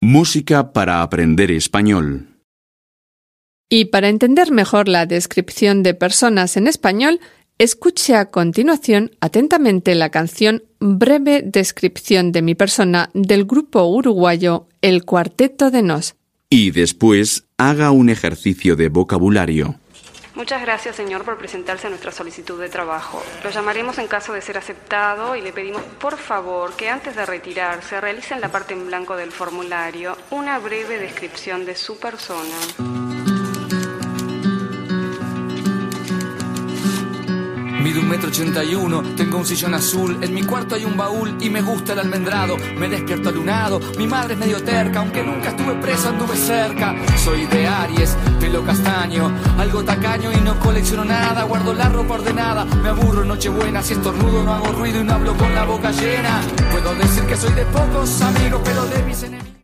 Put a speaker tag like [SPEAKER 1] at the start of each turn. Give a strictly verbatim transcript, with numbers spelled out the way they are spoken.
[SPEAKER 1] Música para aprender español.
[SPEAKER 2] Y para entender mejor la descripción de personas en español, escuche a continuación atentamente la canción Breve descripción de mi persona del grupo uruguayo El Cuarteto de Nos.
[SPEAKER 1] Y después haga un ejercicio de vocabulario.
[SPEAKER 3] Muchas gracias, señor, por presentarse a nuestra solicitud de trabajo. Lo llamaremos en caso de ser aceptado y le pedimos, por favor, que antes de retirarse realice en la parte en blanco del formulario una breve descripción de su persona.
[SPEAKER 4] Mido un metro ochenta y uno, tengo un sillón azul, en mi cuarto hay un baúl y me gusta el almendrado. Me despierto alunado, mi madre es medio terca, aunque nunca estuve preso anduve cerca. Soy de Aries, pelo castaño, algo tacaño y no colecciono nada. Guardo la ropa ordenada, me aburro en Nochebuena. Si estornudo no hago ruido y no hablo con la boca llena. Puedo decir que soy de pocos amigos, pero de mis enemigos.